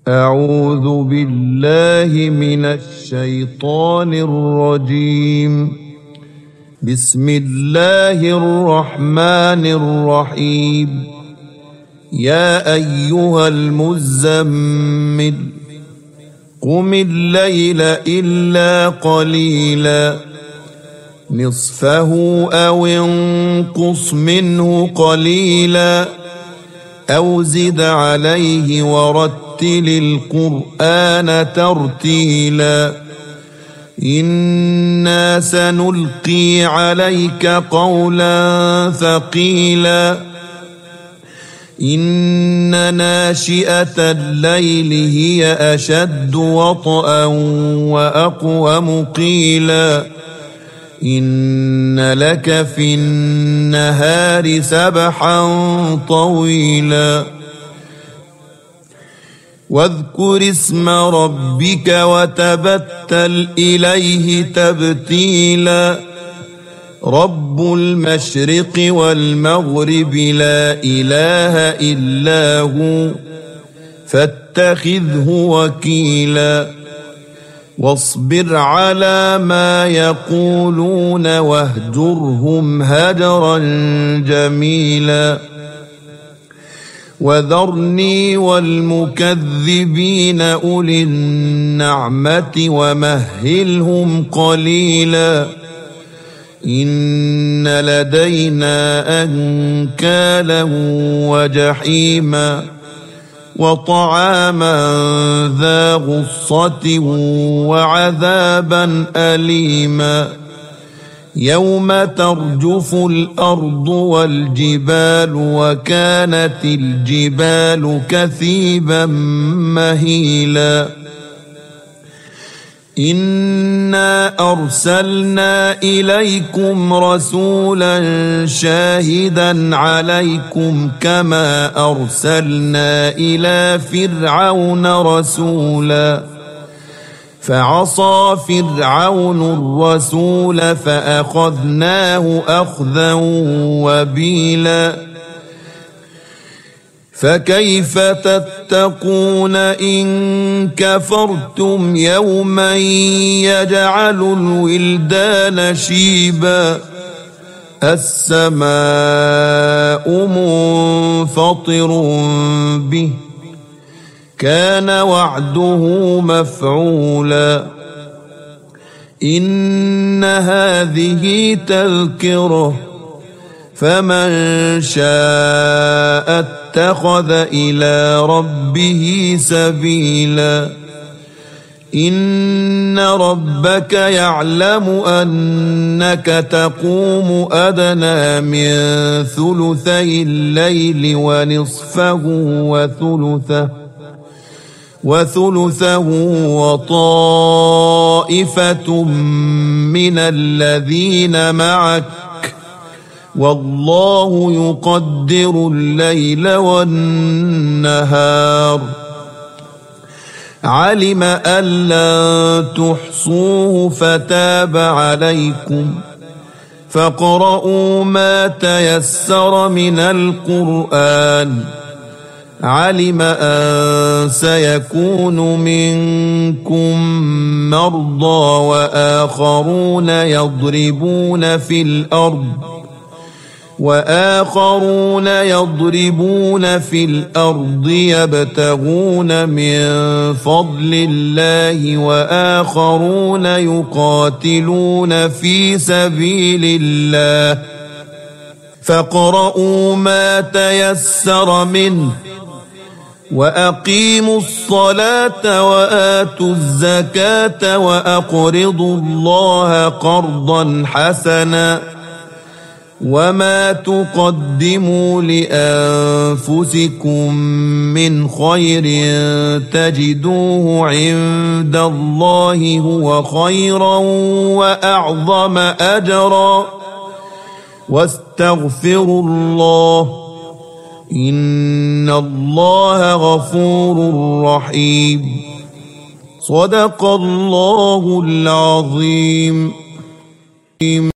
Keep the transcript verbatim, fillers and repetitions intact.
أعوذ بالله من الشيطان الرجيم. بسم الله الرحمن الرحيم. يا أيها المزمل قم الليل إلا قليلا نصفه أو انقص منه قليلا أو زد عليه ورتل القرآن ترتيلا إنا سنلقي عليك قولا ثقيلا إن ناشئة الليل هي أشد وطئا وأقوم قيلا إن لك في النهار سبحا طويلا واذكر اسم ربك وتبتل إليه تبتيلا رب المشرق والمغرب لا إله إلا هو فاتخذه وكيلا واصبر على ما يقولون واهجرهم هجرا جميلا وذرني والمكذبين أولي النعمة ومهلهم قليلا إن لدينا أنكالا وجحيما وطعاما ذا غصة وعذابا أليما يوم ترجف الأرض والجبال وكانت الجبال كثيبا مهيلا إنا أرسلنا إليكم رسولا شاهدا عليكم كما أرسلنا إلى فرعون رسولا فعصى فرعون الرسول فأخذناه أخذا وبيلا فكيف تتقون إن كفرتم يوما يجعل الولدان شيبا السماء منفطر به كان وعده مفعولا إن هذه تذكرة فمن شاء اتخذ إلى ربه سبيلا إن ربك يعلم أنك تقوم أدنى من ثلثي الليل ونصفه وثلثه وثلثه وطائفة من الذين معك والله يقدر الليل والنهار علم أن لن تحصوه فتاب عليكم فاقرؤوا ما تيسر من القرآن علم أن سيكون منكم مرضى وآخرون يضربون في الأرض وآخرون يضربون في الأرض يبتغون من فضل الله وآخرون يقاتلون في سبيل الله فاقرؤوا ما تيسر منه وأقيموا الصلاة وآتوا الزكاة وأقرضوا الله قرضا حسنا وما تقدموا لأنفسكم من خير تجدوه عند الله هو خيرا وأعظم أجرا واستغفروا الله إن الله غفور رحيم صدق الله العظيم.